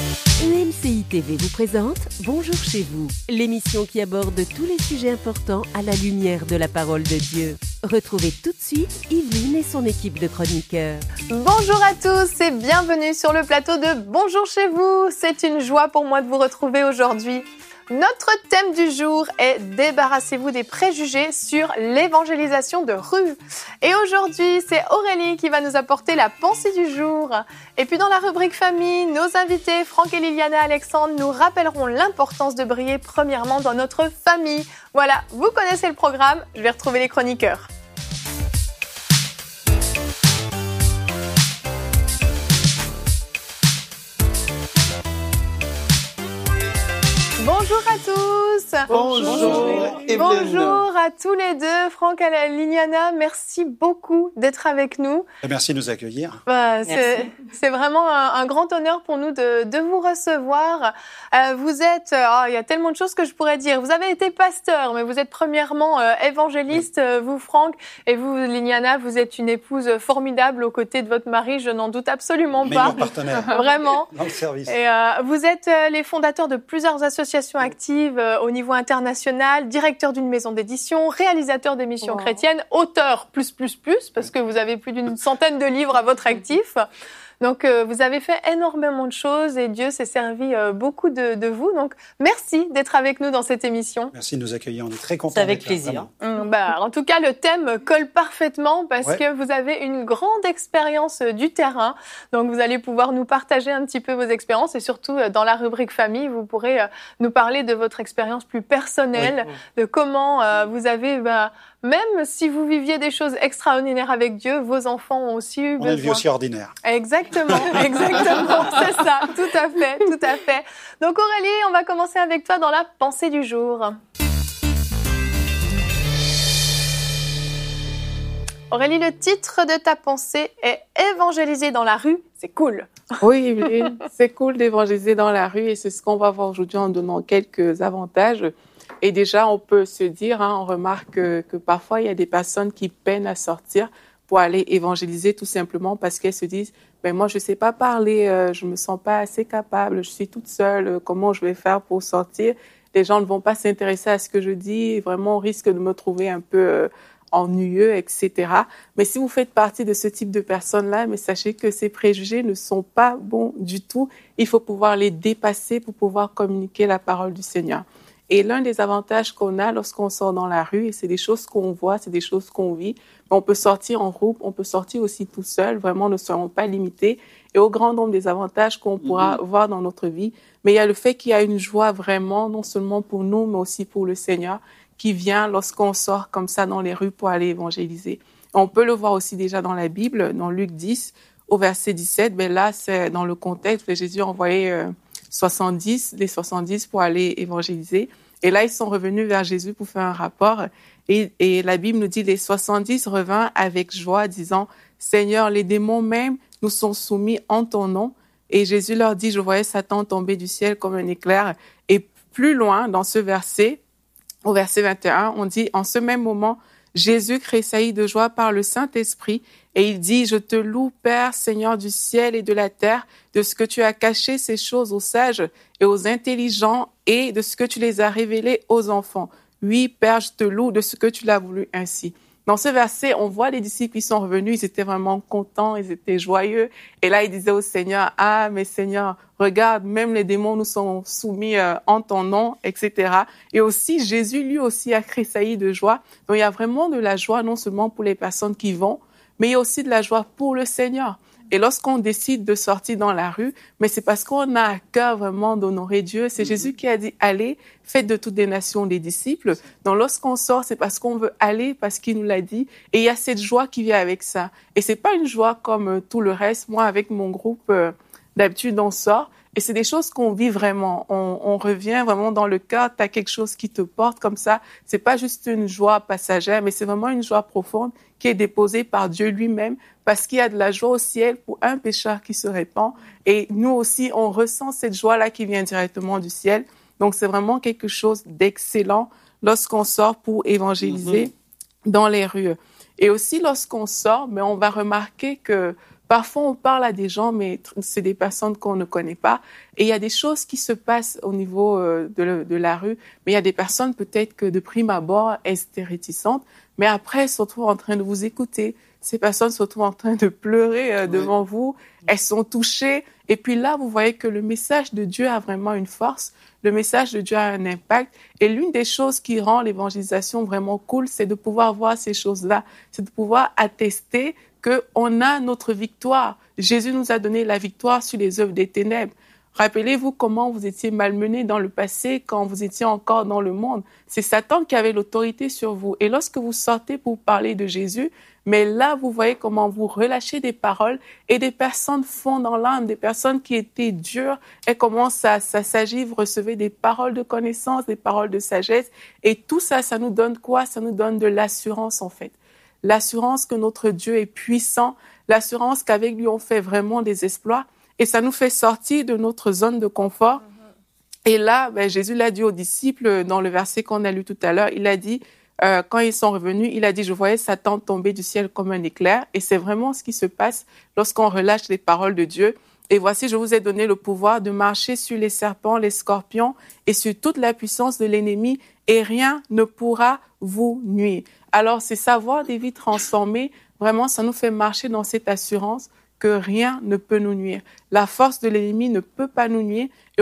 EMCI TV vous présente Bonjour chez vous, l'émission qui aborde tous les sujets importants à la lumière de la parole de Dieu. Retrouvez tout de suite Yveline et son équipe de chroniqueurs. Bonjour à tous et bienvenue sur le plateau de Bonjour chez vous. C'est une joie pour moi de vous retrouver aujourd'hui. Notre thème du jour est « Débarrassez-vous des préjugés sur l'évangélisation de rue ». Et aujourd'hui, c'est Aurélie qui va nous apporter la pensée du jour. Et puis dans la rubrique famille, nos invités Franck et Liliana Alexandre nous rappelleront l'importance de briller premièrement dans notre famille. Voilà, vous connaissez le programme, je vais retrouver les chroniqueurs. Bonjour à tous. Bonjour. Bonjour à tous les deux. Franck et Liliana, merci beaucoup d'être avec nous. Et merci de nous accueillir. C'est vraiment un grand honneur pour nous de vous recevoir. Vous êtes, il y a tellement de choses que je pourrais dire. Vous avez été pasteur, mais vous êtes premièrement évangéliste, vous Franck, et vous Liliana, vous êtes une épouse formidable aux côtés de votre mari, je n'en doute absolument pas. Meilleur partenaire. Vraiment. Dans le service. Et vous êtes les fondateurs de plusieurs associations actives au niveau international, directeur d'une maison d'édition, réalisateur d'émissions chrétiennes, auteur parce que vous avez plus d'une centaine de livres à votre actif. Donc, vous avez fait énormément de choses et Dieu s'est servi beaucoup de vous. Donc, merci d'être avec nous dans cette émission. Merci de nous accueillir. On est très contents. C'est avec plaisir. En tout cas, le thème colle parfaitement parce que vous avez une grande expérience du terrain. Donc, vous allez pouvoir nous partager un petit peu vos expériences et surtout, dans la rubrique famille, vous pourrez nous parler de votre expérience plus personnelle, de comment vous avez... même si vous viviez des choses extraordinaires avec Dieu, vos enfants ont aussi eu besoin. On a une vie aussi ordinaire. Exactement, c'est ça, tout à fait. Donc Aurélie, on va commencer avec toi dans la pensée du jour. Aurélie, le titre de ta pensée est « Évangéliser dans la rue, c'est cool ». Oui, Evelyne, c'est cool d'évangéliser dans la rue et c'est ce qu'on va voir aujourd'hui en donnant quelques avantages. Et déjà, on peut se dire, on remarque que parfois, il y a des personnes qui peinent à sortir pour aller évangéliser tout simplement parce qu'elles se disent « moi, je ne sais pas parler, je ne me sens pas assez capable, je suis toute seule, comment je vais faire pour sortir ?» Les gens ne vont pas s'intéresser à ce que je dis, vraiment, on risque de me trouver un peu ennuyeux, etc. Mais si vous faites partie de ce type de personnes-là, mais sachez que ces préjugés ne sont pas bons du tout. Il faut pouvoir les dépasser pour pouvoir communiquer la parole du Seigneur. Et l'un des avantages qu'on a lorsqu'on sort dans la rue, et c'est des choses qu'on voit, c'est des choses qu'on vit, on peut sortir en groupe, on peut sortir aussi tout seul, vraiment ne serons pas limités. Et au grand nombre des avantages qu'on pourra voir dans notre vie, mais il y a le fait qu'il y a une joie vraiment, non seulement pour nous, mais aussi pour le Seigneur, qui vient lorsqu'on sort comme ça dans les rues pour aller évangéliser. On peut le voir aussi déjà dans la Bible, dans Luc 10, au verset 17, là, c'est dans le contexte où Jésus a envoyé les 70 pour aller évangéliser. Et là, ils sont revenus vers Jésus pour faire un rapport. Et la Bible nous dit, les 70 revinrent avec joie, disant, « Seigneur, les démons même nous sont soumis en ton nom. » Et Jésus leur dit, « Je voyais Satan tomber du ciel comme un éclair. » Et plus loin, dans ce verset, au verset 21, on dit, « En ce même moment, Jésus tressaillit de joie par le Saint-Esprit et il dit, « Je te loue, Père, Seigneur du ciel et de la terre, de ce que tu as caché ces choses aux sages et aux intelligents et de ce que tu les as révélées aux enfants. Oui, Père, je te loue de ce que tu l'as voulu ainsi. » Dans ce verset, on voit les disciples qui sont revenus, ils étaient vraiment contents, ils étaient joyeux. Et là, ils disaient au Seigneur, « Ah, mais Seigneur, regarde, même les démons nous sont soumis en ton nom, etc. » Et aussi, Jésus, lui aussi, a tressailli de joie. Donc, il y a vraiment de la joie, non seulement pour les personnes qui vont, mais il y a aussi de la joie pour le Seigneur. Et lorsqu'on décide de sortir dans la rue, mais c'est parce qu'on a à cœur vraiment d'honorer Dieu. C'est Jésus qui a dit, allez, faites de toutes les nations des disciples. Donc lorsqu'on sort, c'est parce qu'on veut aller, parce qu'il nous l'a dit. Et il y a cette joie qui vient avec ça. Et c'est pas une joie comme tout le reste. Moi, avec mon groupe, d'habitude, on sort. Et c'est des choses qu'on vit vraiment. On revient vraiment dans le cœur. Tu as quelque chose qui te porte comme ça. C'est pas juste une joie passagère, mais c'est vraiment une joie profonde qui est déposée par Dieu lui-même parce qu'il y a de la joie au ciel pour un pécheur qui se répand. Et nous aussi, on ressent cette joie-là qui vient directement du ciel. Donc, c'est vraiment quelque chose d'excellent lorsqu'on sort pour évangéliser dans les rues. Et aussi, lorsqu'on sort, mais on va remarquer que Parfois, on parle à des gens, mais c'est des personnes qu'on ne connaît pas. Et il y a des choses qui se passent au niveau de la rue. Mais il y a des personnes, peut-être que de prime abord, elles étaient réticentes. Mais après, elles se retrouvent en train de vous écouter. Ces personnes se retrouvent en train de pleurer devant vous. Elles sont touchées. Et puis là, vous voyez que le message de Dieu a vraiment une force. Le message de Dieu a un impact. Et l'une des choses qui rend l'évangélisation vraiment cool, c'est de pouvoir voir ces choses-là. C'est de pouvoir attester qu'on a notre victoire. Jésus nous a donné la victoire sur les œuvres des ténèbres. Rappelez-vous comment vous étiez malmenés dans le passé quand vous étiez encore dans le monde. C'est Satan qui avait l'autorité sur vous. Et lorsque vous sortez pour parler de Jésus, mais là, vous voyez comment vous relâchez des paroles et des personnes font dans l'âme, des personnes qui étaient dures, elles commencent à s'agir, vous recevez des paroles de connaissance, des paroles de sagesse. Et tout ça, ça nous donne quoi? Ça nous donne de l'assurance, en fait. L'assurance que notre Dieu est puissant, l'assurance qu'avec lui, on fait vraiment des exploits. Et ça nous fait sortir de notre zone de confort. Et là, Jésus l'a dit aux disciples dans le verset qu'on a lu tout à l'heure. Il a dit, quand ils sont revenus, il a dit, je voyais Satan tomber du ciel comme un éclair. Et c'est vraiment ce qui se passe lorsqu'on relâche les paroles de Dieu. Et voici, je vous ai donné le pouvoir de marcher sur les serpents, les scorpions et sur toute la puissance de l'ennemi et rien ne pourra vous nuire. Alors, c'est savoir des vies transformées. Vraiment, ça nous fait marcher dans cette assurance que rien ne peut nous nuire. La force de l'ennemi ne peut pas nous nuire et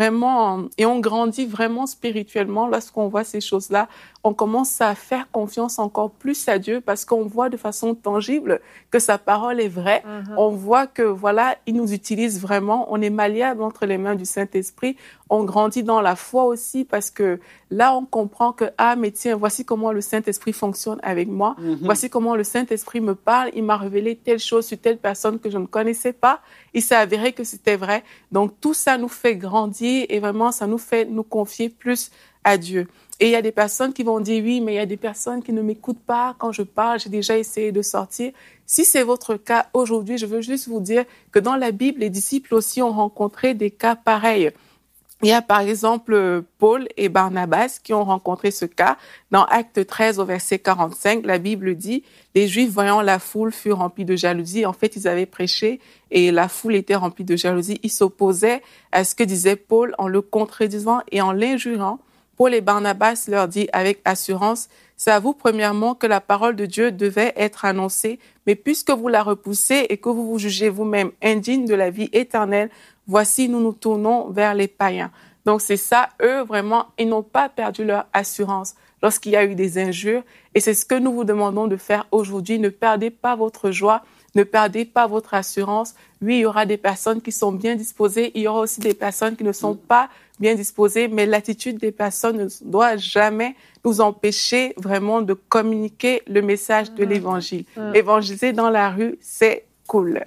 on grandit vraiment spirituellement lorsqu'on voit ces choses-là. On commence à faire confiance encore plus à Dieu parce qu'on voit de façon tangible que sa parole est vraie. On voit que voilà, il nous utilise vraiment. On est malléable entre les mains du Saint-Esprit. On grandit dans la foi aussi parce que là, on comprend que mais tiens, voici comment le Saint-Esprit fonctionne avec moi. Voici comment le Saint-Esprit me parle. Il m'a révélé telle chose sur telle personne que je ne connaissais pas. Il s'est avéré que c'était vrai. Donc, tout ça nous fait grandir et vraiment, ça nous fait nous confier plus à Dieu. Et il y a des personnes qui vont dire oui, mais il y a des personnes qui ne m'écoutent pas quand je parle. J'ai déjà essayé de sortir. Si c'est votre cas aujourd'hui, je veux juste vous dire que dans la Bible, les disciples aussi ont rencontré des cas pareils. Il y a par exemple Paul et Barnabas qui ont rencontré ce cas. Dans Acte 13 au verset 45, la Bible dit « Les Juifs voyant la foule furent remplis de jalousie. » En fait, ils avaient prêché et la foule était remplie de jalousie. Ils s'opposaient à ce que disait Paul en le contredisant et en l'injuriant. Paul et Barnabas leur dit avec assurance « C'est à vous premièrement que la parole de Dieu devait être annoncée, mais puisque vous la repoussez et que vous vous jugez vous-même indigne de la vie éternelle, voici, nous nous tournons vers les païens. » Donc, c'est ça, eux, vraiment, ils n'ont pas perdu leur assurance lorsqu'il y a eu des injures. Et c'est ce que nous vous demandons de faire aujourd'hui. Ne perdez pas votre joie, ne perdez pas votre assurance. Oui, il y aura des personnes qui sont bien disposées. Il y aura aussi des personnes qui ne sont pas bien disposées. Mais l'attitude des personnes ne doit jamais nous empêcher vraiment de communiquer le message de l'Évangile. Évangéliser dans la rue, c'est cool.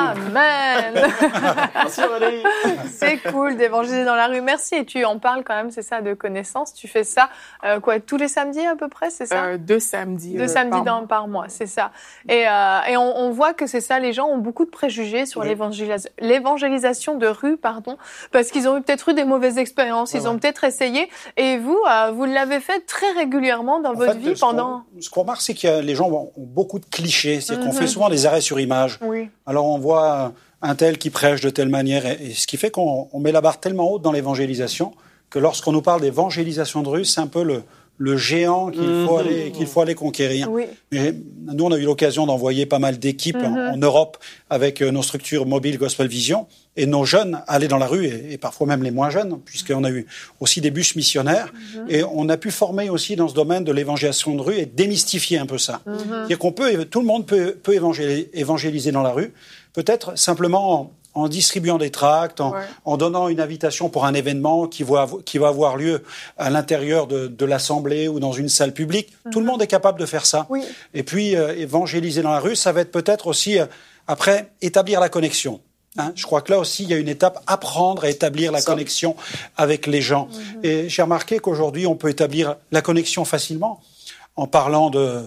Amen. Merci Valérie. C'est cool d'évangéliser dans la rue. Merci. Et tu en parles quand même, c'est ça, de connaissances. Tu fais ça tous les samedis à peu près, c'est ça? 2 samedis. 2 samedis par mois, c'est ça. Et on voit que c'est ça, les gens ont beaucoup de préjugés sur l'évangélisation de rue, parce qu'ils ont peut-être eu des mauvaises expériences, ils ont peut-être essayé. Et vous, vous l'avez fait très régulièrement dans votre vie pendant... Ce qu'on remarque, c'est que les gens ont beaucoup de clichés. C'est-à-dire qu'on fait souvent des arrêts sur image. Oui. Alors on voit un tel qui prêche de telle manière, et ce qui fait qu'on met la barre tellement haute dans l'évangélisation que lorsqu'on nous parle d'évangélisation de rue, c'est un peu le géant qu'il faut aller conquérir. Oui. Mais nous, on a eu l'occasion d'envoyer pas mal d'équipes en Europe avec nos structures mobiles Gospel Vision, et nos jeunes allaient dans la rue, et parfois même les moins jeunes, puisqu'on a eu aussi des bus missionnaires, et on a pu former aussi dans ce domaine de l'évangélisation de rue et démystifier un peu ça. C'est-à-dire tout le monde peut évangéliser dans la rue, peut-être simplement en distribuant des tracts, en donnant une invitation pour un événement qui va avoir lieu à l'intérieur de l'assemblée ou dans une salle publique. Tout le monde est capable de faire ça. Oui. Et puis, évangéliser dans la rue, ça va être peut-être aussi, après, établir la connexion. Je crois que là aussi, il y a une étape, apprendre à établir la connexion avec les gens. Et j'ai remarqué qu'aujourd'hui, on peut établir la connexion facilement en parlant de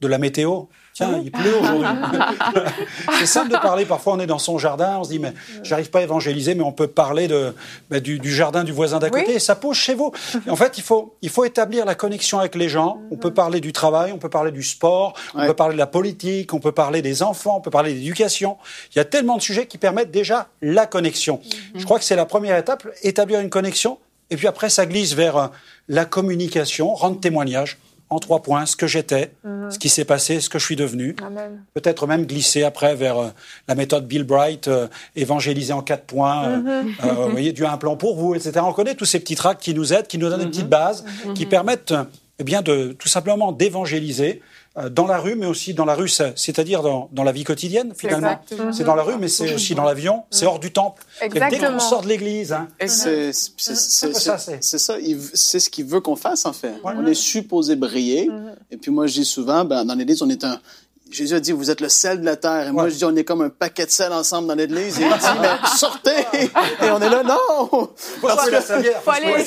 de la météo. Tiens, il pleut aujourd'hui. C'est simple de parler. Parfois, on est dans son jardin, on se dit, mais j'arrive pas à évangéliser, mais on peut parler du jardin du voisin d'à côté, et ça pousse chez vous. Et en fait, il faut établir la connexion avec les gens. On peut parler du travail, on peut parler du sport, on peut parler de la politique, on peut parler des enfants, on peut parler d'éducation. Il y a tellement de sujets qui permettent déjà la connexion. Je crois que c'est la première étape, établir une connexion, et puis après, ça glisse vers la communication, rendre témoignage. En 3 points, ce que j'étais, ce qui s'est passé, ce que je suis devenu. Amen. Peut-être même glisser après vers la méthode Bill Bright, évangéliser en 4 points, vous voyez, Dieu a un plan pour vous, etc. On connaît tous ces petits tracts qui nous aident, qui nous donnent une petite base, qui permettent tout simplement d'évangéliser dans la rue, mais aussi dans la rue, c'est-à-dire dans la vie quotidienne, finalement. C'est dans la rue, mais c'est aussi dans l'avion, c'est hors du temple. Exactement. Dès qu'on sort de l'église... C'est ce qu'il veut qu'on fasse, en fait. On est supposé briller. Et puis moi, je dis souvent, dans l'église, on est Jésus a dit, vous êtes le sel de la terre. Et moi, je dis, on est comme un paquet de sel ensemble dans l'église. Et il dit, mais sortez! Et on est là, non! Parce que faut aller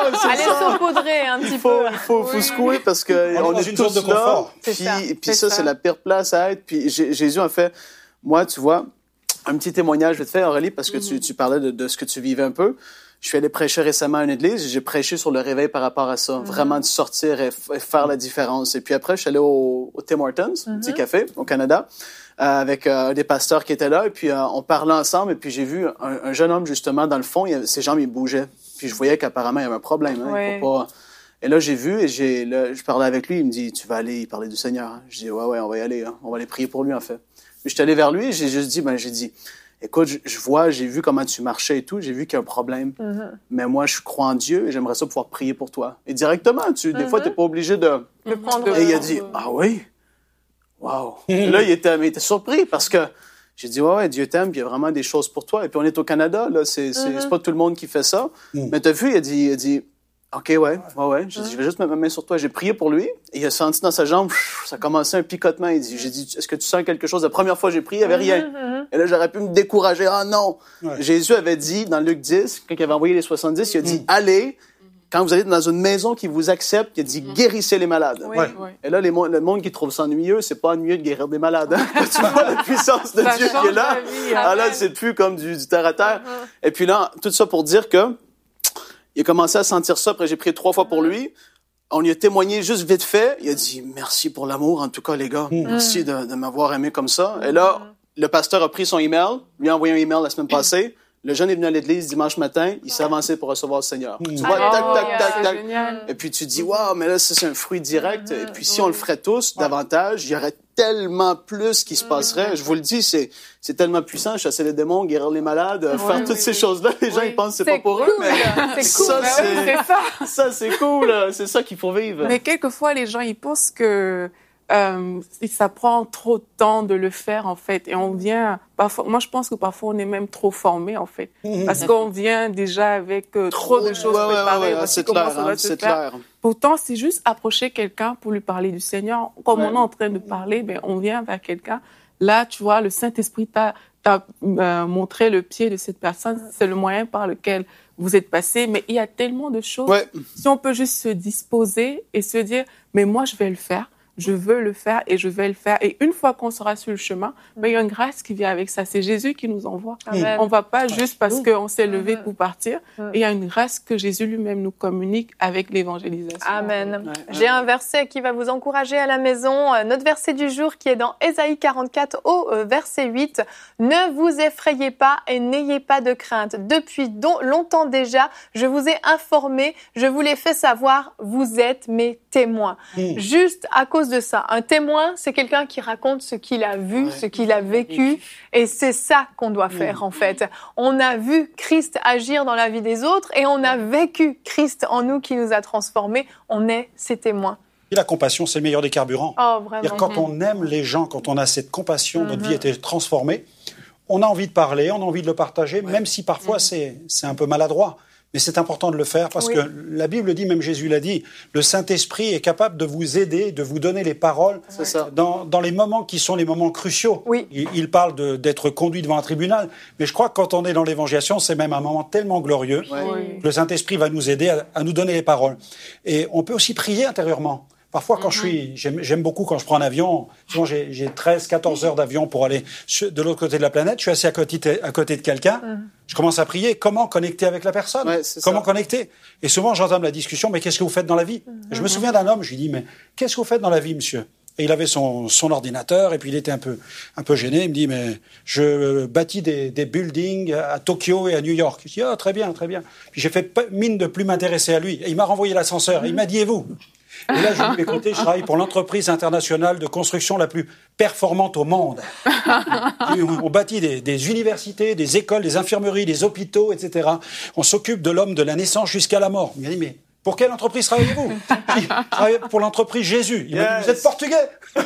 saupoudrer un petit peu. Il faut secouer parce que on est tous là. Puis ça, c'est la pire place à être. Puis Jésus a fait, moi, tu vois, un petit témoignage, je vais te faire, Aurélie, parce que tu parlais de ce que tu vivais un peu. Je suis allé prêcher récemment à une église et j'ai prêché sur le réveil par rapport à ça. Vraiment de sortir et faire la différence. Et puis après, je suis allé au Tim Hortons, petit café au Canada, avec des pasteurs qui étaient là. Et puis on parlait ensemble et puis j'ai vu un jeune homme justement dans le fond, ses jambes il bougeaient. Puis je voyais qu'apparemment il y avait un problème. Il faut pas... Et là j'ai vu et je parlais avec lui. Il me dit, tu vas aller parler du Seigneur. Je dis, ouais, on va y aller. On va aller prier pour lui en fait. Puis je suis allé vers lui et j'ai juste dit, écoute, j'ai vu comment tu marchais et tout, j'ai vu qu'il y a un problème. Mais moi, je crois en Dieu et j'aimerais ça pouvoir prier pour toi. Et directement, des fois, tu n'es pas obligé de prendre. Et il a dit, ah oui? Wow. Là, il était surpris parce que j'ai dit, ouais, Dieu t'aime, puis il y a vraiment des choses pour toi. Et puis on est au Canada, là, c'est pas tout le monde qui fait ça. Mais t'as vu, il a dit, OK, ouais. J'ai dit, je vais juste mettre ma main sur toi. J'ai prié pour lui. Et il a senti dans sa jambe, ça a commencé un picotement. J'ai dit, est-ce que tu sens quelque chose? La première fois que j'ai prié, il n'y avait rien. Et là, j'aurais pu me décourager. Ah non! Jésus avait dit, dans Luc 10, quand il avait envoyé les 70, il a dit, allez, quand vous allez dans une maison qui vous accepte, il a dit, guérissez les malades. Et là, le monde qui trouve ça ennuyeux, c'est pas ennuyeux de guérir des malades. Hein? Tu vois la puissance de Dieu qui est là. Ah là, c'est plus comme du terre à terre. Et puis là, tout ça pour dire que, il a commencé à sentir ça. Après, j'ai prié 3 fois pour lui. On lui a témoigné juste vite fait. Il a dit, merci pour l'amour, en tout cas, les gars. Merci de m'avoir aimé comme ça. Et là, le pasteur a pris son email, lui a envoyé un email la semaine passée. Le jeune est venu à l'église dimanche matin. Il s'est avancé pour recevoir le Seigneur. Tu vois, tac. Et puis tu dis, waouh, mais là, ça, c'est un fruit direct. Et puis si on le ferait tous davantage, il y aurait tellement plus qui se passerait. Je vous le dis, c'est tellement puissant. Chasser les démons, guérir les malades, faire toutes ces choses-là. Les gens, ils pensent que c'est pas pour eux, mais c'est cool. Ça, c'est cool. C'est ça qu'il faut vivre. Mais quelquefois, les gens, ils pensent que ça prend trop de temps de le faire, en fait. Et on vient... Parfois, moi, je pense que parfois, on est même trop formé, en fait. Parce qu'on vient déjà avec trop de choses préparées. C'est clair. Pourtant, c'est juste approcher quelqu'un pour lui parler du Seigneur. Comme on est en train de parler, on vient vers quelqu'un. Là, tu vois, le Saint-Esprit t'a montré le pied de cette personne. C'est le moyen par lequel vous êtes passé. Mais il y a tellement de choses. Si on peut juste se disposer et se dire, mais moi, je vais le faire. Je veux le faire et je vais le faire. Et une fois qu'on sera sur le chemin, il y a une grâce qui vient avec ça. C'est Jésus qui nous envoie. Amen. On ne va pas juste parce qu'on s'est levé pour partir. Et il y a une grâce que Jésus lui-même nous communique avec l'évangélisation. Amen. J'ai un verset qui va vous encourager à la maison. Notre verset du jour qui est dans Ésaïe 44 au verset 8. « Ne vous effrayez pas et n'ayez pas de crainte. Depuis longtemps déjà, je vous ai informé, je vous l'ai fait savoir, vous êtes mes témoins. » Juste à cause de ça. Un témoin, c'est quelqu'un qui raconte ce qu'il a vu, ce qu'il a vécu. Et c'est ça qu'on doit faire, en fait. On a vu Christ agir dans la vie des autres et on a vécu Christ en nous qui nous a transformés. On est ses témoins. Et la compassion, c'est le meilleur des carburants. Oh, vraiment. Quand on aime les gens, quand on a cette compassion, notre vie était transformée, on a envie de parler, on a envie de le partager, même si parfois c'est un peu maladroit. Mais c'est important de le faire parce que la Bible dit, même Jésus l'a dit, le Saint-Esprit est capable de vous aider, de vous donner les paroles dans les moments qui sont les moments cruciaux. Il parle d'être conduit devant un tribunal, mais je crois que quand on est dans l'évangélisation, c'est même un moment tellement glorieux que le Saint-Esprit va nous aider à nous donner les paroles. Et on peut aussi prier intérieurement. Parfois, quand j'aime beaucoup quand je prends un avion, souvent j'ai 13, 14 heures d'avion pour aller de l'autre côté de la planète, je suis assis à côté de quelqu'un, je commence à prier, comment connecter avec la personne? Comment connecter? Et souvent, j'entame la discussion, mais qu'est-ce que vous faites dans la vie? Et je me souviens d'un homme, je lui dis, mais qu'est-ce que vous faites dans la vie, monsieur? Et il avait son ordinateur, et puis il était un peu gêné. Il me dit, mais je bâtis des buildings à Tokyo et à New York. Je dis, ah, très bien, très bien. Puis j'ai fait mine de plus m'intéresser à lui. Et il m'a renvoyé l'ascenseur. Et il m'a dit, et vous? Et là, je lui ai dit, écoutez, je travaille pour l'entreprise internationale de construction la plus performante au monde. On bâtit des universités, des écoles, des infirmeries, des hôpitaux, etc. On s'occupe de l'homme de la naissance jusqu'à la mort. Il m'a dit, mais pour quelle entreprise travaillez-vous? Je travaille pour l'entreprise Jésus. Il m'a dit, vous êtes portugais?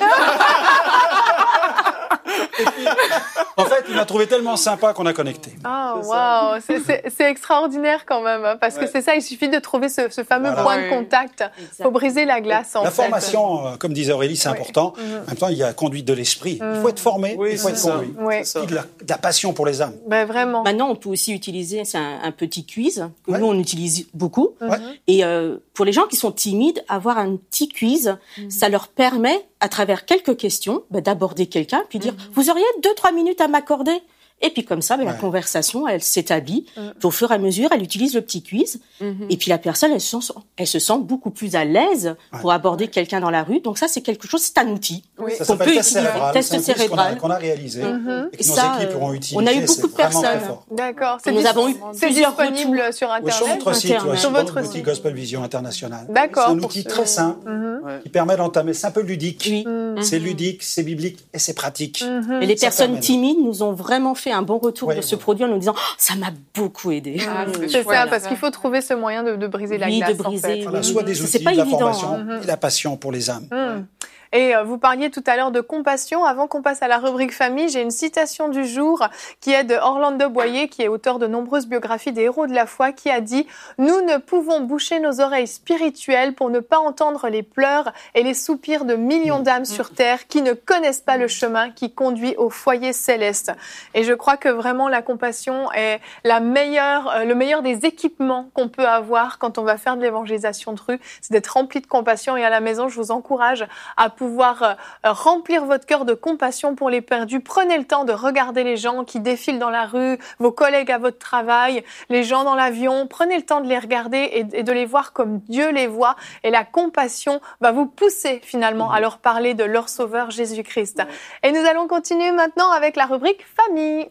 Et puis, en fait, il m'a trouvé tellement sympa qu'on a connecté. Oh, waouh, c'est extraordinaire quand même, hein, parce que c'est ça, il suffit de trouver ce fameux point de contact. Il faut briser la glace, en fait. La formation, comme disait Aurélie, c'est important. En même temps, il y a la conduite de l'esprit. Il faut être formé, il faut être conduit. Et de la passion pour les âmes. Ben, vraiment. Maintenant, on peut aussi utiliser un petit quiz, que nous, on utilise beaucoup. Et pour les gens qui sont timides, avoir un petit quiz, ça leur permet, à travers quelques questions, d'aborder quelqu'un, puis dire, vous auriez 2-3 minutes à m'accorder? Et puis comme ça, la conversation, elle s'établit. Puis au fur et à mesure, elle utilise le petit quiz. Et puis la personne, elle se sent beaucoup plus à l'aise pour aborder quelqu'un dans la rue. Donc ça, c'est quelque chose, c'est un outil. Ça s'appelle test cérébral. Qu'on a réalisé. Et que nos équipes auront utilisé. On a eu beaucoup de personnes. D'accord. Nous avons eu plusieurs disponible retours. sur Internet. Sur notre site, sur votre outil Gospel Vision International. D'accord. C'est un outil très simple qui permet d'entamer. C'est un peu ludique. C'est ludique, c'est biblique et c'est pratique. Et les personnes timides nous ont vraiment fait un bon retour de ce produit en nous disant ça m'a beaucoup aidé. C'est ça, parce qu'il faut trouver ce moyen de briser la glace. De briser. En fait. Soit des outils, de la formation et la passion pour les âmes. Et vous parliez tout à l'heure de compassion. Avant qu'on passe à la rubrique famille, j'ai une citation du jour qui est de Orlando Boyer, qui est auteur de nombreuses biographies des héros de la foi, qui a dit « Nous ne pouvons boucher nos oreilles spirituelles pour ne pas entendre les pleurs et les soupirs de millions d'âmes sur terre qui ne connaissent pas le chemin qui conduit au foyer céleste. » Et je crois que vraiment la compassion est le meilleur des équipements qu'on peut avoir quand on va faire de l'évangélisation de rue, c'est d'être rempli de compassion. Et à la maison, je vous encourage à pouvoir remplir votre cœur de compassion pour les perdus. Prenez le temps de regarder les gens qui défilent dans la rue, vos collègues à votre travail, les gens dans l'avion. Prenez le temps de les regarder et de les voir comme Dieu les voit. Et la compassion va vous pousser finalement à leur parler de leur Sauveur Jésus-Christ. Et nous allons continuer maintenant avec la rubrique famille.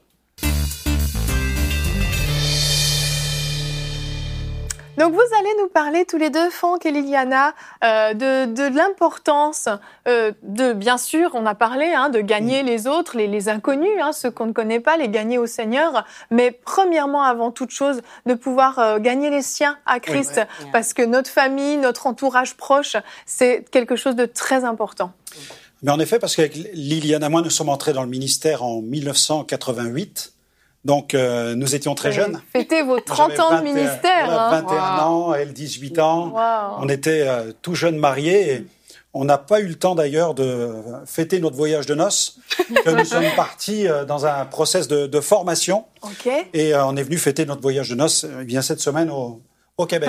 Donc vous allez nous parler tous les deux, Franck et Liliana, de l'importance de, bien sûr, on a parlé de gagner les autres, les inconnus, ceux qu'on ne connaît pas, les gagner au Seigneur, mais premièrement, avant toute chose, de pouvoir gagner les siens à Christ, parce que notre famille, notre entourage proche, c'est quelque chose de très important. Mais en effet, parce qu'avec Liliana et moi, nous sommes entrés dans le ministère en 1988. Donc, nous étions très jeunes. Fêtez vos 30 ans de ministère. 21 ans, elle 18 ans. Wow. On était tout jeunes mariés. Et on n'a pas eu le temps d'ailleurs de fêter notre voyage de noces. Nous sommes partis dans un process de formation. Et on est venu fêter notre voyage de noces cette semaine au Québec.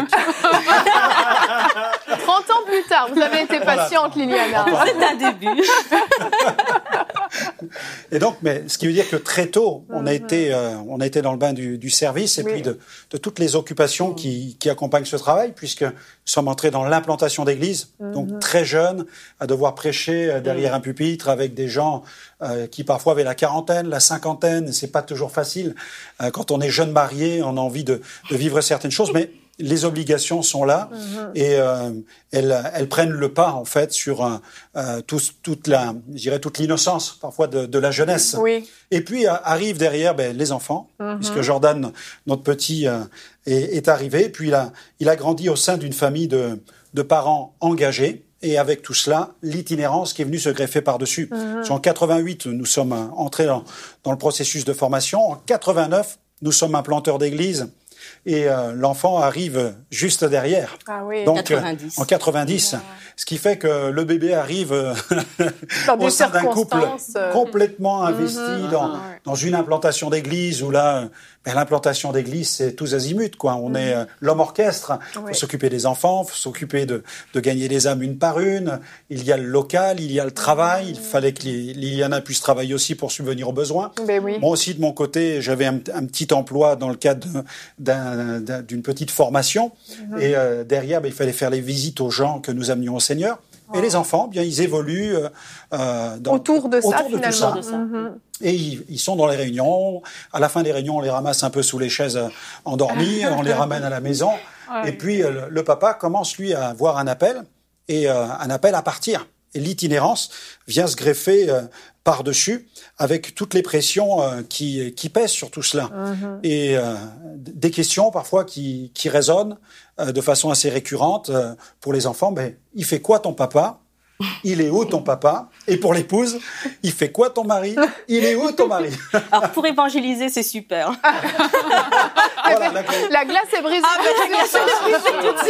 30 ans plus tard, vous avez été patiente, Liliana. C'est un début. Et donc, mais ce qui veut dire que très tôt, on a été dans le bain du service et puis de toutes les occupations qui accompagnent ce travail, puisque nous sommes entrés dans l'implantation d'églises, donc très jeunes, à devoir prêcher derrière un pupitre avec des gens qui parfois avaient la quarantaine, la cinquantaine. C'est pas toujours facile. Quand on est jeune marié, on a envie de vivre certaines choses, mais les obligations sont là et elles prennent le pas en fait sur toute l'innocence parfois de la jeunesse. Et puis arrivent derrière les enfants, puisque Jordan, notre petit, est arrivé. Puis il a grandi au sein d'une famille de parents engagés. Et avec tout cela, l'itinérance qui est venue se greffer par-dessus. En 88, nous sommes entrés dans le processus de formation. En 89, nous sommes implanteurs d'église. Et l'enfant arrive juste derrière. Donc 90. En 90, ce qui fait que le bébé arrive au sein d'un couple complètement investi dans une implantation d'église où là, l'implantation d'église, c'est tous azimuts, quoi. On est l'homme orchestre. Il faut s'occuper des enfants, il faut s'occuper de gagner les âmes une par une. Il y a le local, il y a le travail. Il fallait que Liliana puisse travailler aussi pour subvenir aux besoins. Ben oui. Moi aussi, de mon côté, j'avais un petit emploi dans le cadre d'une petite formation. Et derrière, il fallait faire les visites aux gens que nous amenions au Seigneur. Et les enfants, bien, ils évoluent autour de ça, finalement. Tout ça. Et ils sont dans les réunions. À la fin des réunions, on les ramasse un peu sous les chaises endormis, on les ramène à la maison. Et puis, le papa commence, lui, à avoir un appel, et un appel à partir. Et l'itinérance vient se greffer par-dessus, avec toutes les pressions qui pèsent sur tout cela. Et des questions, parfois, qui résonnent de façon assez récurrente pour les enfants. Il fait quoi ton papa ? Il est où ton papa ? Et pour l'épouse, il fait quoi ton mari ? Il est où ton mari ? Alors pour évangéliser, c'est super. Voilà, la glace est brisée. Tout de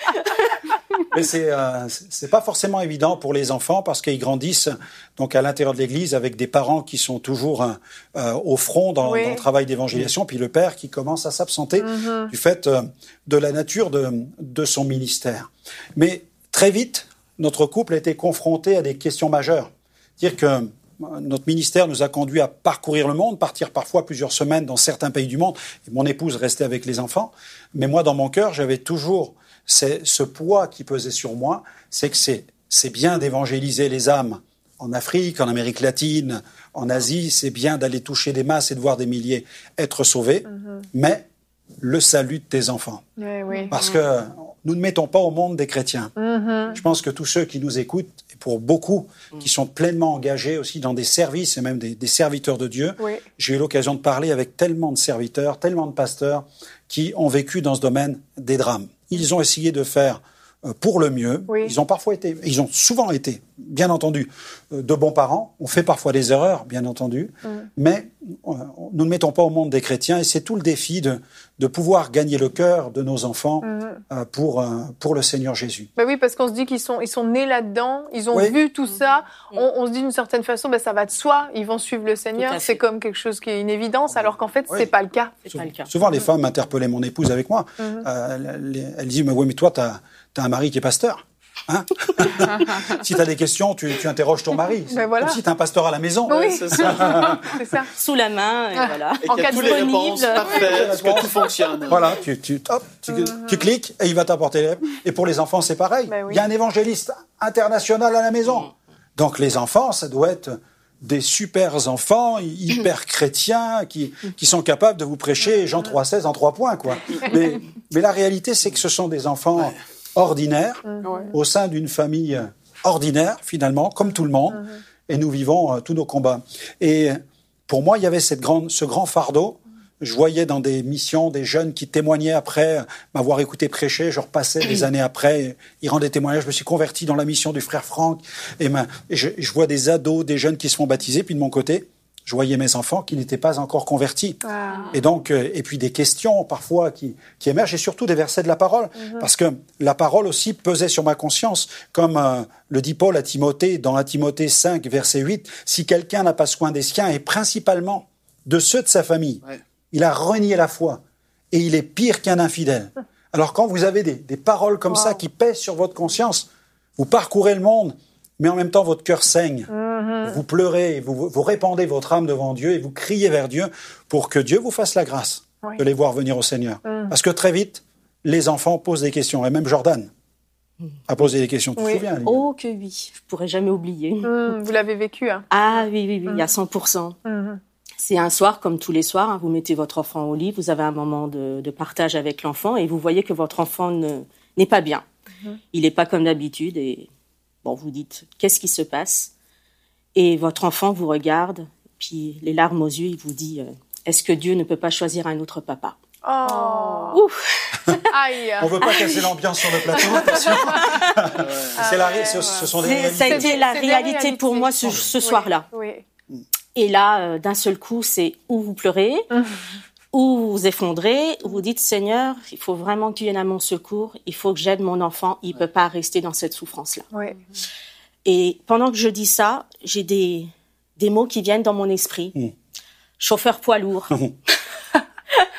suite. Mais c'est pas forcément évident pour les enfants parce qu'ils grandissent donc à l'intérieur de l'Église avec des parents qui sont toujours au front dans le travail d'évangélisation, puis le père qui commence à s'absenter du fait de la nature de son ministère. Mais très vite, notre couple a été confronté à des questions majeures. C'est-à-dire que notre ministère nous a conduit à parcourir le monde, partir parfois plusieurs semaines dans certains pays du monde. Et mon épouse restait avec les enfants. Mais moi, dans mon cœur, j'avais toujours ce poids qui pesait sur moi. C'est que c'est bien d'évangéliser les âmes en Afrique, en Amérique latine, en Asie. C'est bien d'aller toucher des masses et de voir des milliers être sauvés. Mais le salut de tes enfants. Parce que nous ne mettons pas au monde des chrétiens. Je pense que tous ceux qui nous écoutent, et pour beaucoup qui sont pleinement engagés aussi dans des services et même des serviteurs de Dieu, j'ai eu l'occasion de parler avec tellement de serviteurs, tellement de pasteurs qui ont vécu dans ce domaine des drames. Ils ont essayé de faire pour le mieux. Ils ont souvent été, bien entendu, de bons parents. On fait parfois des erreurs, bien entendu, mais nous ne mettons pas au monde des chrétiens et c'est tout le défi de pouvoir gagner le cœur de nos enfants pour le Seigneur Jésus. Oui, parce qu'on se dit qu'ils sont nés là-dedans, ils ont vu tout ça. On se dit d'une certaine façin, ça va de soi, ils vont suivre le Seigneur. C'est comme quelque chose qui est une évidence, alors qu'en fait, c'est pas le cas. Souvent, les femmes interpellaient mon épouse avec moi. Elle dit, mais toi, t'as un mari qui est pasteur. Hein? Si tu as des questions, tu interroges ton mari. Comme si tu as un pasteur à la maison. Oui, c'est ça. Sous la main, et voilà. Et qu'il y a toutes les réponses parfaites, que tout fonctionne. Voilà, tu cliques et il va t'apporter les réponses. Et pour les enfants, c'est pareil. Il y a un évangéliste international à la maison. Donc les enfants, ça doit être des super enfants, hyper chrétiens, qui sont capables de vous prêcher Jean 3,16 en 3 points, quoi. Mais la réalité, c'est que ce sont des enfants ordinaires, au sein d'une famille ordinaire, finalement, comme tout le monde, et nous vivons tous nos combats. Et pour moi, il y avait ce grand fardeau. Je voyais dans des missions des jeunes qui témoignaient après m'avoir écouté prêcher. Je repassais des années après, ils rendaient témoignage. Je me suis converti dans la mission du frère Franck. Et je vois des ados, des jeunes qui se font baptiser. Puis de mon côté, je voyais mes enfants qui n'étaient pas encore convertis. Et donc, et puis des questions parfois qui émergent, et surtout des versets de la parole. Parce que la parole aussi pesait sur ma conscience, comme le dit Paul à Timothée, dans 1 Timothée 5, verset 8, « Si quelqu'un n'a pas soin des siens, et principalement de ceux de sa famille, il a renié la foi, et il est pire qu'un infidèle. » Alors quand vous avez des paroles comme ça qui pèsent sur votre conscience, vous parcourez le monde, mais en même temps votre cœur saigne. Vous pleurez, vous répandez votre âme devant Dieu et vous criez vers Dieu pour que Dieu vous fasse la grâce de les voir venir au Seigneur. Parce que très vite, les enfants posent des questions. Et même Jordan a posé des questions. Tu te souviens, Lily ? Oh que oui, je pourrais jamais oublier. Vous l'avez vécu, hein ? Ah oui, à 100%. C'est un soir, comme tous les soirs, vous mettez votre enfant au lit, vous avez un moment de partage avec l'enfant et vous voyez que votre enfant n'est pas bien. Il n'est pas comme d'habitude et vous dites, qu'est-ce qui se passe ? Et votre enfant vous regarde, puis les larmes aux yeux, il vous dit, est-ce que Dieu ne peut pas choisir un autre papa ? Ouf. Aïe. On veut pas casser l'ambiance sur le plateau, attention. Ce sont des réalités. Ça a été la réalité pour moi ce soir-là. Et là, d'un seul coup, c'est où vous pleurez, ou vous vous effondrez, ou vous dites, Seigneur, il faut vraiment que tu viennes à mon secours, il faut que j'aide mon enfant, il peut pas rester dans cette souffrance-là. Et pendant que je dis ça, j'ai des mots qui viennent dans mon esprit. Chauffeur poids lourd.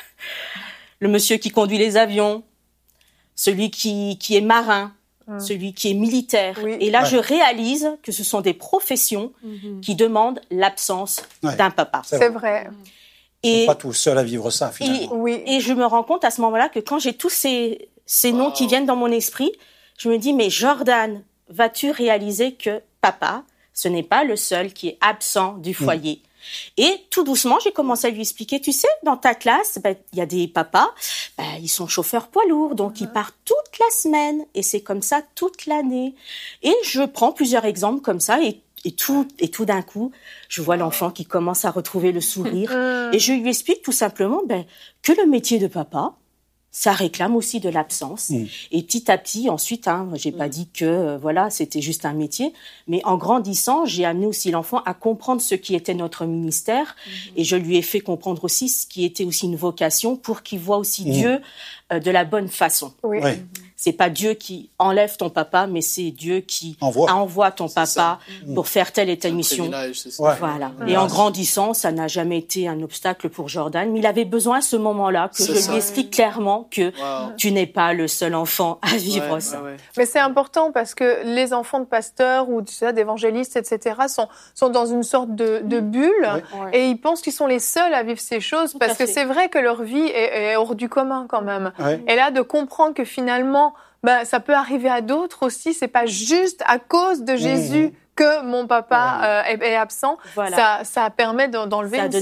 le monsieur qui conduit les avions, celui qui est marin, celui qui est militaire. Oui. Et là, je réalise que ce sont des professions qui demandent l'absence d'un papa. C'est vrai. Ils ne sont pas tout seuls à vivre ça, finalement. Et je me rends compte à ce moment-là que quand j'ai tous ces noms qui viennent dans mon esprit, je me dis, mais Jordan, vas-tu réaliser que papa, ce n'est pas le seul qui est absent du foyer. Et tout doucement, j'ai commencé à lui expliquer, tu sais, dans ta classe, y a des papas, ils sont chauffeurs poids lourds, donc ils partent toute la semaine, et c'est comme ça toute l'année. Et je prends plusieurs exemples comme ça, et tout d'un coup, je vois l'enfant qui commence à retrouver le sourire, et je lui explique tout simplement que le métier de papa, ça réclame aussi de l'absence. Et petit à petit, ensuite, j'ai pas dit que c'était juste un métier, mais en grandissant, j'ai amené aussi l'enfant à comprendre ce qui était notre ministère, et je lui ai fait comprendre aussi ce qui était aussi une vocation pour qu'il voit aussi Dieu de la bonne façon. Oui. C'est pas Dieu qui enlève ton papa, mais c'est Dieu qui envoie ton papa pour faire telle et telle mission. Voilà. Et en grandissant, ça n'a jamais été un obstacle pour Jordan, mais il avait besoin à ce moment-là que je lui explique clairement que tu n'es pas le seul enfant à vivre ça. Mais c'est important parce que les enfants de pasteurs ou d'évangélistes, etc., sont dans une sorte de bulle et ils pensent qu'ils sont les seuls à vivre ces choses parce que c'est vrai que leur vie est hors du commun quand même. Et là, de comprendre que finalement, ça peut arriver à d'autres aussi. C'est pas juste à cause de Jésus que mon papa est absent. Voilà. Ça permet d'enlever une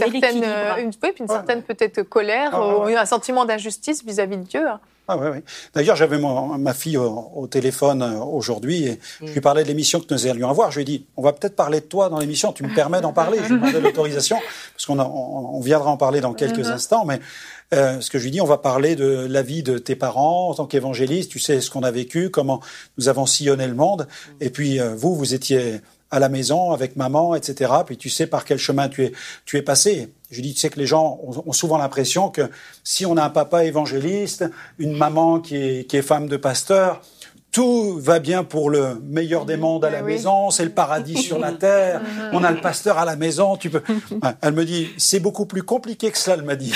certaine peut-être colère, ou un sentiment d'injustice vis-à-vis de Dieu. D'ailleurs, j'avais ma fille au téléphone aujourd'hui et je lui parlais de l'émission que nous allions avoir. Je lui ai dit, on va peut-être parler de toi dans l'émission. Tu me permets d'en parler? Je lui ai demandé l'autorisation parce qu'on viendra en parler dans quelques instants, mais ce que je lui dis, on va parler de la vie de tes parents en tant qu'évangéliste. Tu sais ce qu'on a vécu, comment nous avons sillonné le monde. Et puis vous étiez à la maison avec maman, etc. Puis tu sais par quel chemin tu es passé. Je lui dis, tu sais que les gens ont souvent l'impression que si on a un papa évangéliste, une maman qui est femme de pasteur, tout va bien pour le meilleur des mondes à la maison, c'est le paradis sur la terre, on a le pasteur à la maison, tu peux... Elle me dit, c'est beaucoup plus compliqué que ça, elle m'a dit.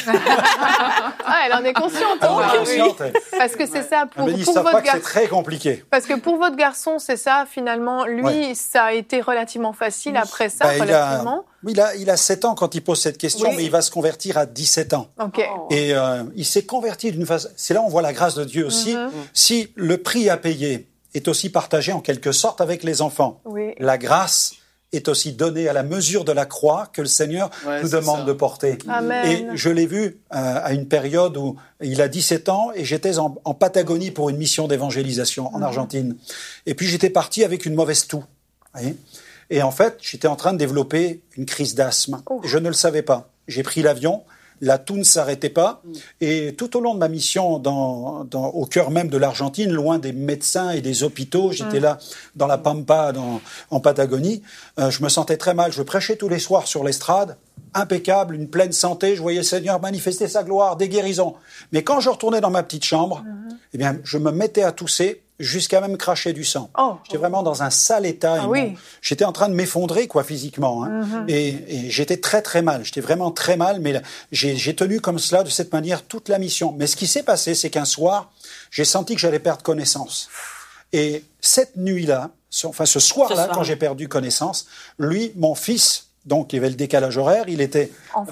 Elle en est consciente. Parce que c'est ça, pour votre garçon. C'est très compliqué. Parce que pour votre garçon, c'est ça, finalement, lui, ça a été relativement facile après ça, relativement. Il a 7 ans quand il pose cette question, mais il va se convertir à 17 ans. Et il s'est converti d'une façon... C'est là où on voit la grâce de Dieu aussi. Si le prix à payer est aussi partagé en quelque sorte avec les enfants, la grâce est aussi donnée à la mesure de la croix que le Seigneur nous demande de porter. Amen. Et je l'ai vu à une période où il a 17 ans et j'étais en Patagonie pour une mission d'évangélisation en Argentine. Et puis j'étais parti avec une mauvaise toux. Et en fait, j'étais en train de développer une crise d'asthme. Je ne le savais pas. J'ai pris l'avion, la toux ne s'arrêtait pas. Et tout au long de ma mission au cœur même de l'Argentine, loin des médecins et des hôpitaux, j'étais là dans la Pampa, en Patagonie, je me sentais très mal. Je prêchais tous les soirs sur l'estrade, impeccable, une pleine santé. Je voyais le Seigneur manifester sa gloire, des guérisons. Mais quand je retournais dans ma petite chambre, eh bien, je me mettais à tousser, jusqu'à même cracher du sang. J'étais vraiment dans un sale état. J'étais en train de m'effondrer, physiquement. Et j'étais très, très mal. J'étais vraiment très mal, mais j'ai tenu comme cela, de cette manière, toute la mission. Mais ce qui s'est passé, c'est qu'un soir, j'ai senti que j'allais perdre connaissance. Et cette nuit-là, ce soir-là, quand j'ai perdu connaissance, lui, mon fils, donc il y avait le décalage horaire, il était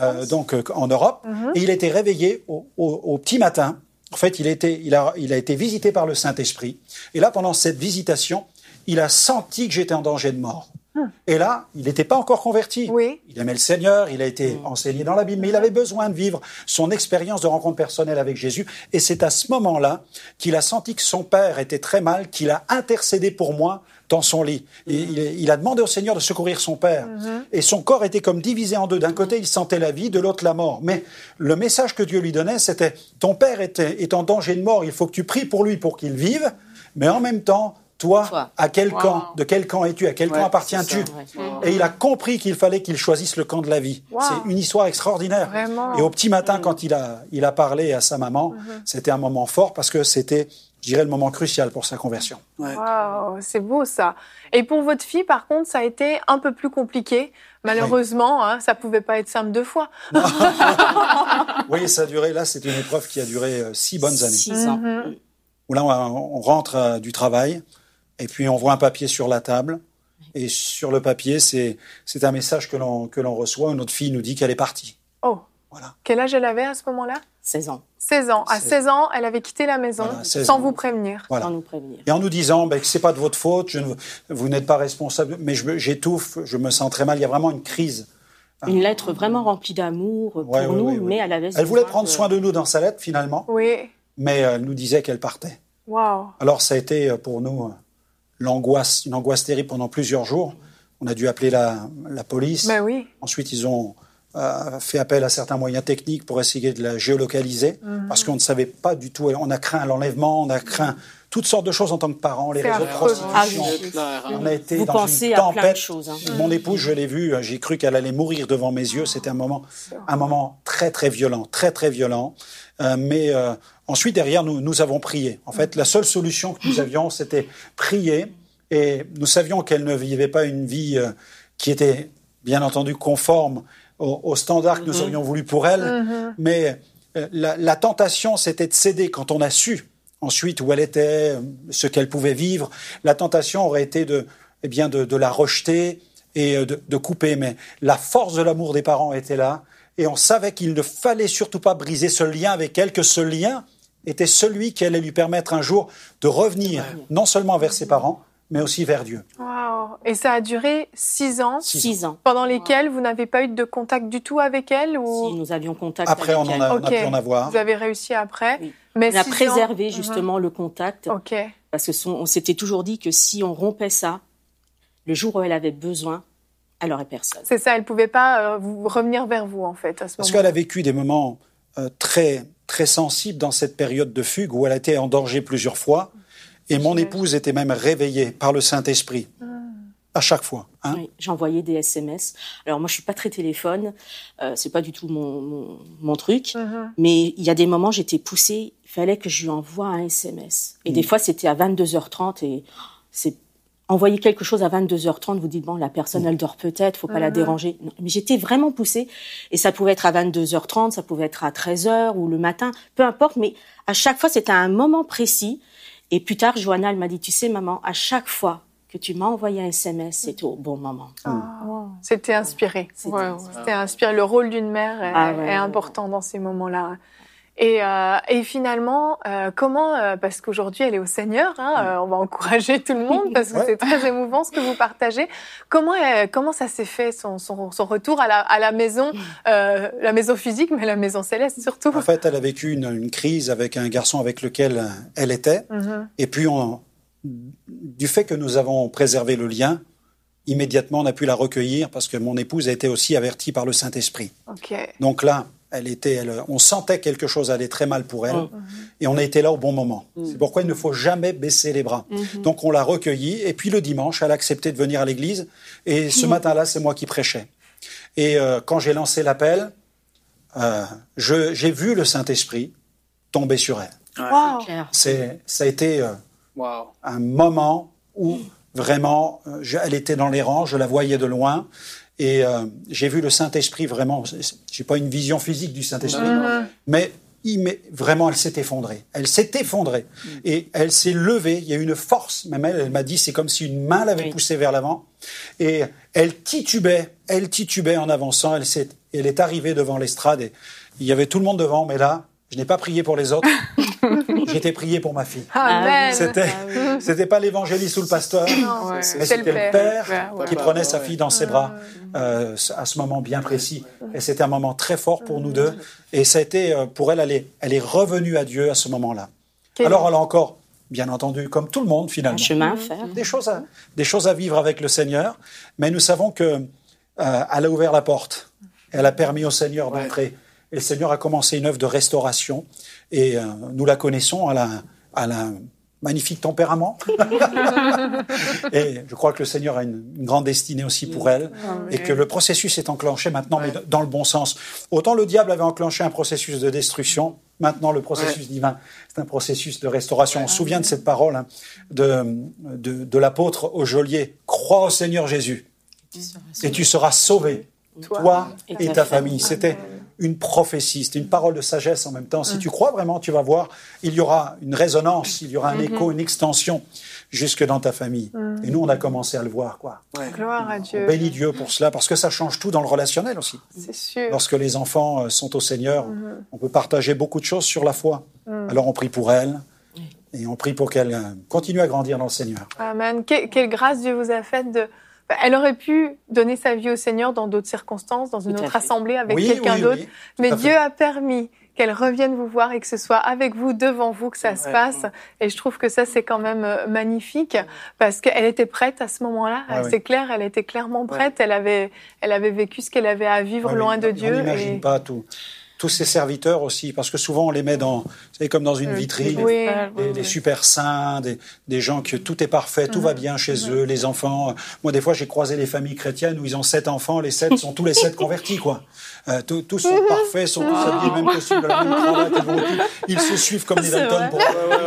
en Europe, et il était réveillé au petit matin. En fait, il a été visité par le Saint-Esprit. Et là, pendant cette visitation, il a senti que j'étais en danger de mort. Et là, il n'était pas encore converti. Il aimait le Seigneur, il a été enseigné dans la Bible, mais il avait besoin de vivre son expérience de rencontre personnelle avec Jésus. Et c'est à ce moment-là qu'il a senti que son père était très mal, qu'il a intercédé pour moi dans son lit. Et il a demandé au Seigneur de secourir son père. Et son corps était comme divisé en deux. D'un côté, il sentait la vie, de l'autre, la mort. Mais le message que Dieu lui donnait, c'était « Ton père est en danger de mort, il faut que tu pries pour lui pour qu'il vive, mais en même temps, Toi, à quel camp, de quel camp es-tu, à quel camp appartiens-tu? Et il a compris qu'il fallait qu'il choisisse le camp de la vie. C'est une histoire extraordinaire. Vraiment. Et au petit matin, quand il a parlé à sa maman, c'était un moment fort parce que c'était, je dirais, le moment crucial pour sa conversion. Waouh, c'est beau ça. Et pour votre fille, par contre, ça a été un peu plus compliqué. Malheureusement, hein, ça pouvait pas être simple 2 fois. Oui, ça a duré, là, c'est une épreuve qui a duré 6 bonnes années. 6 ans. Où là, on rentre du travail, et puis on voit un papier sur la table, et sur le papier, c'est un message que l'on reçoit, où notre fille nous dit qu'elle est partie. Oh. Voilà. Quel âge elle avait à ce moment-là? 16 ans. 16 ans. À 16 ans, elle avait quitté la maison sans vous prévenir. Voilà. Sans nous prévenir. Et en nous disant que c'est pas de votre faute, vous n'êtes pas responsable, mais j'étouffe, je me sens très mal. Il y a vraiment une crise. Une lettre vraiment remplie d'amour pour nous, mais elle avait... Elle voulait prendre soin de nous dans sa lettre, finalement. Oui. Mais elle nous disait qu'elle partait. Waouh. Alors ça a été pour nous une angoisse terrible pendant plusieurs jours. On a dû appeler la police. Ben oui. Ensuite, ils ont fait appel à certains moyens techniques pour essayer de la géolocaliser, parce qu'on ne savait pas du tout. On a craint l'enlèvement, on a craint toutes sortes de choses en tant que parents, les réseaux de prostitution. On a été dans une tempête. À plein de choses, hein. Mon épouse, je l'ai vue, j'ai cru qu'elle allait mourir devant mes yeux. C'était un moment très très violent, très très violent. Mais ensuite, derrière, nous avons prié. En fait, la seule solution que nous avions, c'était prier. Et nous savions qu'elle ne vivait pas une vie qui était, bien entendu, conforme aux standards que nous aurions voulu pour elle. Mais la tentation, c'était de céder quand on a su ensuite où elle était, ce qu'elle pouvait vivre. La tentation aurait été de la rejeter et de couper. Mais la force de l'amour des parents était là. Et on savait qu'il ne fallait surtout pas briser ce lien avec elle, que ce lien était celui qui allait lui permettre un jour de revenir non seulement vers ses parents, mais aussi vers Dieu. Wow. Et ça a duré 6 ans. 6 ans. Pendant lesquels vous n'avez pas eu de contact du tout avec elle ou... Si, nous avions contact après, avec elle. On a pu en avoir. Vous avez réussi après. Oui. Mais on a 6 préservé ans... justement le contact. Ok. Parce que on s'était toujours dit que si on rompait ça, le jour où elle avait besoin, elle n'aurait personne. C'est ça, elle ne pouvait pas revenir vers vous en fait à ce moment-là. Parce qu'elle a vécu des moments très, très sensibles dans cette période de fugue où elle a été en danger plusieurs fois. Et mon épouse était même réveillée par le Saint-Esprit, à chaque fois. Hein. Oui, j'envoyais des SMS. Alors moi, je suis pas très téléphone, c'est pas du tout mon truc. Mais il y a des moments, j'étais poussée, il fallait que je lui envoie un SMS. Et des fois, c'était à 22h30 et c'est envoyer quelque chose à 22h30, vous dites, bon, la personne, elle dort peut-être, faut pas la déranger. Non, mais j'étais vraiment poussée. Et ça pouvait être à 22h30, ça pouvait être à 13h ou le matin, peu importe. Mais à chaque fois, c'était à un moment précis. Et plus tard, Johanna, elle m'a dit, tu sais, maman, à chaque fois que tu m'as envoyé un SMS, c'était au bon moment. C'était inspiré. C'était inspiré. Le rôle d'une mère est important dans ces moments-là. Et finalement, comment, parce qu'aujourd'hui elle est au Seigneur, hein, on va encourager tout le monde parce que c'est très émouvant ce que vous partagez. Comment ça s'est fait son retour à la maison physique, mais la maison céleste surtout. En fait, elle a vécu une crise avec un garçon avec lequel elle était, et puis du fait que nous avons préservé le lien, immédiatement on a pu la recueillir parce que mon épouse a été aussi avertie par le Saint-Esprit. Donc là, on sentait quelque chose allait très mal pour elle, et on a été là au bon moment. C'est pourquoi il ne faut jamais baisser les bras. Donc on l'a recueillie, et puis le dimanche, elle a accepté de venir à l'église, et ce matin-là, c'est moi qui prêchais. Et quand j'ai lancé l'appel, j'ai vu le Saint-Esprit tomber sur elle. Ça a été un moment où vraiment, elle était dans les rangs, je la voyais de loin. Et j'ai vu le Saint-Esprit vraiment, j'ai pas une vision physique du Saint-Esprit, mais vraiment elle s'est effondrée. Elle s'est effondrée et elle s'est levée, il y a eu une force, même elle m'a dit c'est comme si une main l'avait poussée vers l'avant. Et elle titubait en avançant, elle est arrivée devant l'estrade et il y avait tout le monde devant, mais là, je n'ai pas prié pour les autres. J'étais prié pour ma fille. Amen. C'était pas l'évangéliste ou le pasteur, mais c'était le père qui prenait sa fille dans ses bras à ce moment bien précis. Et c'était un moment très fort pour nous deux. Et ça a été, pour elle, elle est revenue à Dieu à ce moment-là. Alors elle a encore, bien entendu, comme tout le monde finalement, un chemin à faire. Des choses à vivre avec le Seigneur. Mais nous savons qu'elle a ouvert la porte. Elle a permis au Seigneur d'entrer. Et le Seigneur a commencé une œuvre de restauration. Et nous la connaissons, elle a magnifique tempérament. Et je crois que le Seigneur a une grande destinée aussi pour elle. Et que le processus est enclenché maintenant, mais dans le bon sens. Autant le diable avait enclenché un processus de destruction, maintenant le processus divin, c'est un processus de restauration. On se souvient de cette parole de l'apôtre au geôlier. Crois au Seigneur Jésus et tu seras sauvé, toi et ta famille. C'était une prophétie, c'était une parole de sagesse en même temps. Si tu crois vraiment, tu vas voir, il y aura une résonance, il y aura un écho, une extension jusque dans ta famille. Et nous, on a commencé à le voir, quoi. Gloire à Dieu. On bénit Dieu pour cela, parce que ça change tout dans le relationnel aussi. C'est sûr. Lorsque les enfants sont au Seigneur, on peut partager beaucoup de choses sur la foi. Alors on prie pour elle, et on prie pour qu'elle continue à grandir dans le Seigneur. Amen. Quelle grâce Dieu vous a faite de... Elle aurait pu donner sa vie au Seigneur dans d'autres circonstances, dans une autre assemblée avec quelqu'un d'autre. Oui, mais Dieu a permis qu'elle revienne vous voir et que ce soit avec vous, devant vous, que ça se passe. Et je trouve que ça, c'est quand même magnifique parce qu'elle était prête à ce moment-là. C'est clair, elle était clairement prête. Elle avait vécu ce qu'elle avait à vivre loin de Dieu. On n'imagine pas tout. Tous ces serviteurs aussi, parce que souvent on les met dans, vous savez, comme dans une vitrine, des super saints, des gens que tout est parfait, tout va bien chez eux, les enfants. Moi, des fois, j'ai croisé les familles chrétiennes où ils ont 7 enfants, les 7 sont tous les 7 convertis, quoi. Tous sont parfaits, sont tous habillés même costume, de la même cravate, ils se suivent comme des Dalton pour...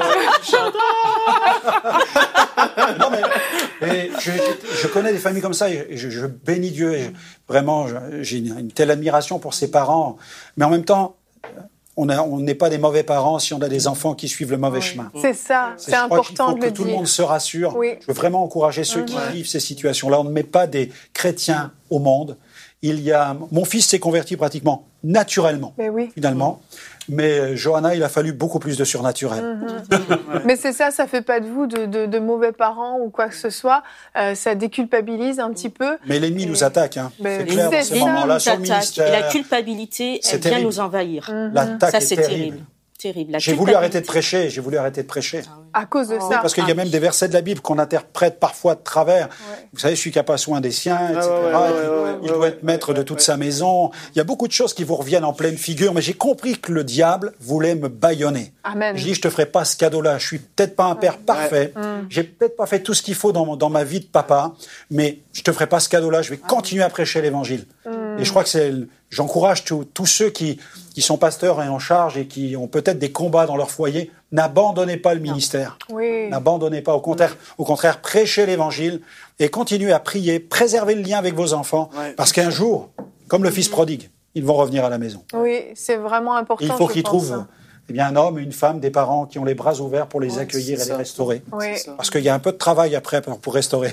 Non, mais je connais des familles comme ça et je bénis Dieu et vraiment j'ai une telle admiration pour ses parents, mais en même temps on n'est pas des mauvais parents si on a des enfants qui suivent le mauvais chemin. C'est ça, c'est important de le dire. Il faut que tout le monde se rassure. Je veux vraiment encourager ceux qui vivent ces situations-là. On ne met pas des chrétiens au monde. Mon fils s'est converti pratiquement naturellement, finalement. Mais Johanna, il a fallu beaucoup plus de surnaturel. Mais c'est ça fait pas de vous de mauvais parents ou quoi que ce soit. Ça déculpabilise un petit peu. Mais l'ennemi nous attaque, hein. C'est clair, dans ces moments-là, sur le ministère. Et la culpabilité, elle vient nous envahir. L'attaque ça, c'est terrible. J'ai voulu arrêter de prêcher. À cause de ça. Oui, parce qu'il y a même des versets de la Bible qu'on interprète parfois de travers. Vous savez, celui qui n'a pas soin des siens, etc. Il doit être maître de toute sa maison. Il y a beaucoup de choses qui vous reviennent en pleine figure, mais j'ai compris que le diable voulait me bâillonner. Amen. Je dis, je te ferai pas ce cadeau-là. Je suis peut-être pas un père parfait. J'ai peut-être pas fait tout ce qu'il faut dans ma vie de papa, mais je te ferai pas ce cadeau-là. Je vais continuer à prêcher l'évangile. Et je crois que j'encourage tous ceux qui sont pasteurs et en charge et qui ont peut-être des combats dans leur foyer, n'abandonnez pas le ministère. N'abandonnez pas. Au contraire, prêchez l'évangile et continuez à prier, préservez le lien avec vos enfants, parce qu'un jour, comme le fils prodigue, ils vont revenir à la maison. Oui, c'est vraiment important. Il faut qu'ils trouvent un homme, une femme, des parents qui ont les bras ouverts pour les accueillir et les restaurer. Parce qu'il y a un peu de travail après pour restaurer.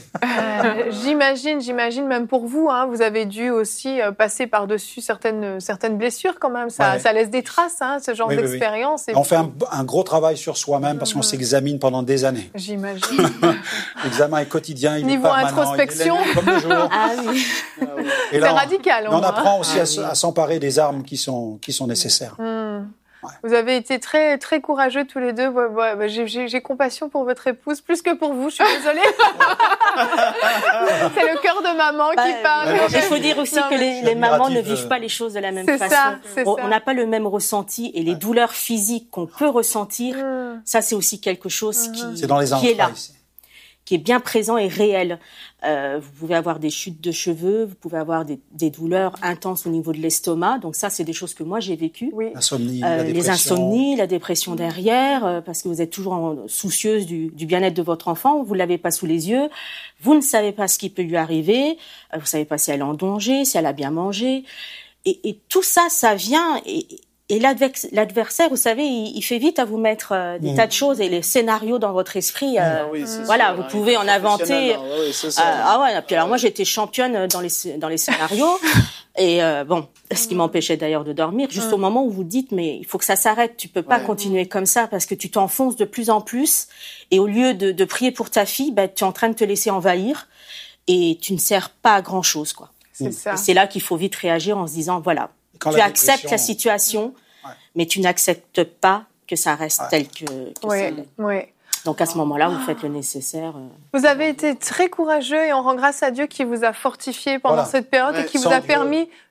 J'imagine même pour vous, hein, vous avez dû aussi passer par-dessus certaines blessures quand même. Ça laisse des traces, hein, ce genre d'expérience. On fait un gros travail sur soi-même parce qu'on s'examine pendant des années. J'imagine. L'examen est quotidien, il Niveau est permanent. Introspection. Il est comme le jour. C'est radical. On apprend aussi à s'emparer des armes qui sont nécessaires. Vous avez été très, très courageux tous les deux. J'ai compassion pour votre épouse, plus que pour vous, je suis désolée. C'est le cœur de maman qui parle. Il faut dire aussi que les mamans ne vivent pas les choses de la même façon. On n'a pas le même ressenti et les douleurs physiques qu'on peut ressentir, ça c'est aussi quelque chose qui est là. Qui est bien présent et réel. Vous pouvez avoir des chutes de cheveux, vous pouvez avoir des douleurs intenses au niveau de l'estomac. Donc ça, c'est des choses que moi, j'ai vécues. L'insomnie, les insomnies, la dépression derrière, parce que vous êtes toujours soucieuse du bien-être de votre enfant, vous l'avez pas sous les yeux, vous ne savez pas ce qui peut lui arriver, vous savez pas si elle est en danger, si elle a bien mangé. Et tout ça, ça vient... Et l'adversaire, vous savez, il fait vite à vous mettre des tas de choses et les scénarios dans votre esprit. Vous pouvez en inventer. Puis alors moi, j'étais championne dans les scénarios. Et ce qui m'empêchait d'ailleurs de dormir, juste au moment où vous dites, mais il faut que ça s'arrête. Tu peux pas continuer comme ça parce que tu t'enfonces de plus en plus. Et au lieu de prier pour ta fille, tu es en train de te laisser envahir et tu ne sers pas à grand chose, quoi. C'est ça. Et c'est là qu'il faut vite réagir en se disant, voilà. Tu acceptes la situation, mais tu n'acceptes pas que ça reste tel que ça l'est. Donc à ce moment-là, vous faites le nécessaire. Vous avez été très courageux et on rend grâce à Dieu qui vous a fortifié pendant cette période et qui vous a permis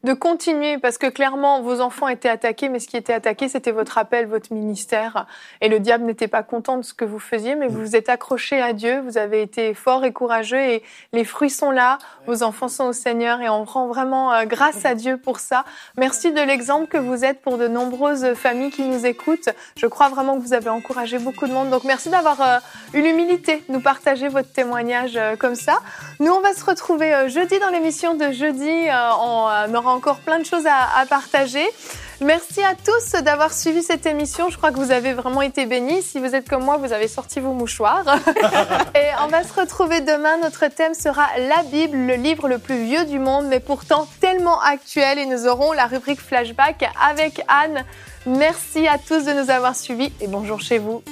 de continuer, parce que clairement, vos enfants étaient attaqués, mais ce qui était attaqué, c'était votre appel, votre ministère. Et le diable n'était pas content de ce que vous faisiez, mais vous vous êtes accrochés à Dieu, vous avez été forts et courageux, et les fruits sont là, vos enfants sont au Seigneur, et on rend vraiment grâce à Dieu pour ça. Merci de l'exemple que vous êtes pour de nombreuses familles qui nous écoutent. Je crois vraiment que vous avez encouragé beaucoup de monde, donc merci d'avoir eu l'humilité de nous partager votre témoignage comme ça. Nous, on va se retrouver jeudi dans l'émission de jeudi. On aura encore plein de choses à partager. Merci à tous d'avoir suivi cette émission. Je crois que vous avez vraiment été bénis. Si vous êtes comme moi, vous avez sorti vos mouchoirs. Et on va se retrouver demain. Notre thème sera la Bible, le livre le plus vieux du monde, mais pourtant tellement actuel. Et nous aurons la rubrique Flashback avec Anne. Merci à tous de nous avoir suivis et bonjour chez vous.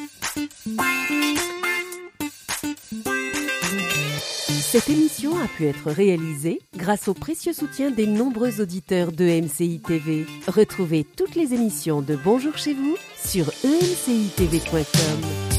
Cette émission a pu être réalisée grâce au précieux soutien des nombreux auditeurs de MCI TV. Retrouvez toutes les émissions de Bonjour chez vous sur emcitv.com.